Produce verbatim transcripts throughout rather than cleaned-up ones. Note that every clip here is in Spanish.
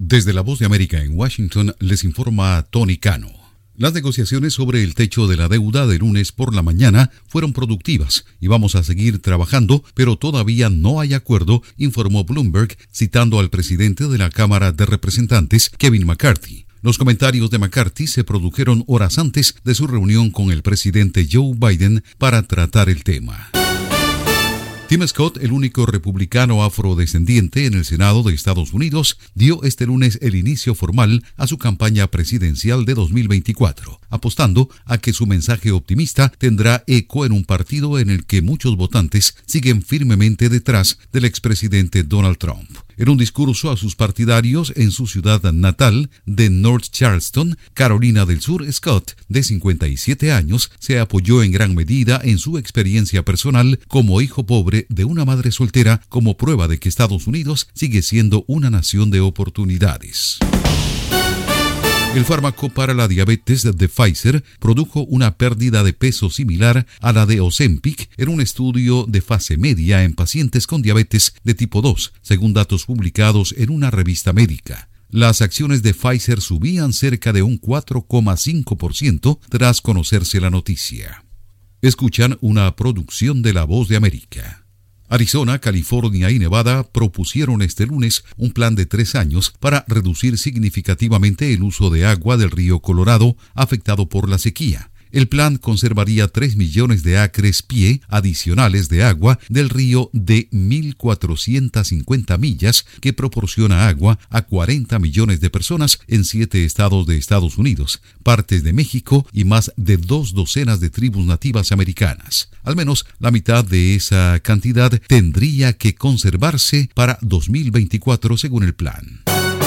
Desde la Voz de América en Washington les informa Tony Cano. Las negociaciones sobre el techo de la deuda de lunes por la mañana fueron productivas y vamos a seguir trabajando, pero todavía no hay acuerdo, informó Bloomberg, citando al presidente de la Cámara de Representantes, Kevin McCarthy. Los comentarios de McCarthy se produjeron horas antes de su reunión con el presidente Joe Biden para tratar el tema. Tim Scott, el único republicano afrodescendiente en el Senado de Estados Unidos, dio este lunes el inicio formal a su campaña presidencial de dos mil veinticuatro, apostando a que su mensaje optimista tendrá eco en un partido en el que muchos votantes siguen firmemente detrás del expresidente Donald Trump. En un discurso a sus partidarios en su ciudad natal de North Charleston, Carolina del Sur, Scott, de cincuenta y siete años, se apoyó en gran medida en su experiencia personal como hijo pobre de una madre soltera como prueba de que Estados Unidos sigue siendo una nación de oportunidades. El fármaco para la diabetes de Pfizer produjo una pérdida de peso similar a la de Ozempic en un estudio de fase media en pacientes con diabetes de tipo dos, según datos publicados en una revista médica. Las acciones de Pfizer subían cerca de un cuatro coma cinco por ciento tras conocerse la noticia. Escuchan una producción de La Voz de América. Arizona, California y Nevada propusieron este lunes un plan de tres años para reducir significativamente el uso de agua del río Colorado afectado por la sequía. El plan conservaría tres millones de acres pie adicionales de agua del río de mil cuatrocientas cincuenta millas que proporciona agua a cuarenta millones de personas en siete estados de Estados Unidos, partes de México y más de dos docenas de tribus nativas americanas. Al menos la mitad de esa cantidad tendría que conservarse para dos mil veinticuatro según el plan.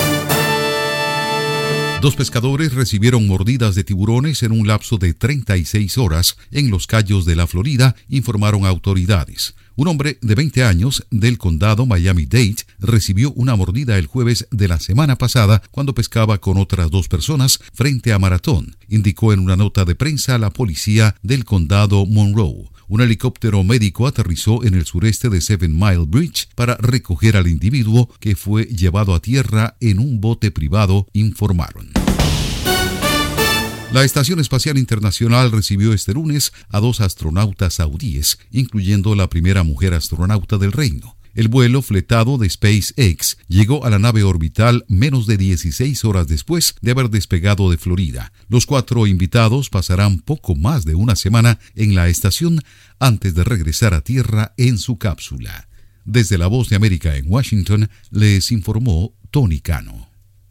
Dos pescadores recibieron mordidas de tiburones en un lapso de treinta y seis horas en Los Cayos de la Florida, informaron autoridades. Un hombre de veinte años del condado Miami-Dade recibió una mordida el jueves de la semana pasada cuando pescaba con otras dos personas frente a Maratón, indicó en una nota de prensa la policía del condado Monroe. Un helicóptero médico aterrizó en el sureste de Seven Mile Bridge para recoger al individuo que fue llevado a tierra en un bote privado, informaron. La Estación Espacial Internacional recibió este lunes a dos astronautas saudíes, incluyendo la primera mujer astronauta del reino. El vuelo fletado de SpaceX llegó a la nave orbital menos de dieciséis horas después de haber despegado de Florida. Los cuatro invitados pasarán poco más de una semana en la estación antes de regresar a Tierra en su cápsula. Desde la Voz de América en Washington, les informó Tony Cano.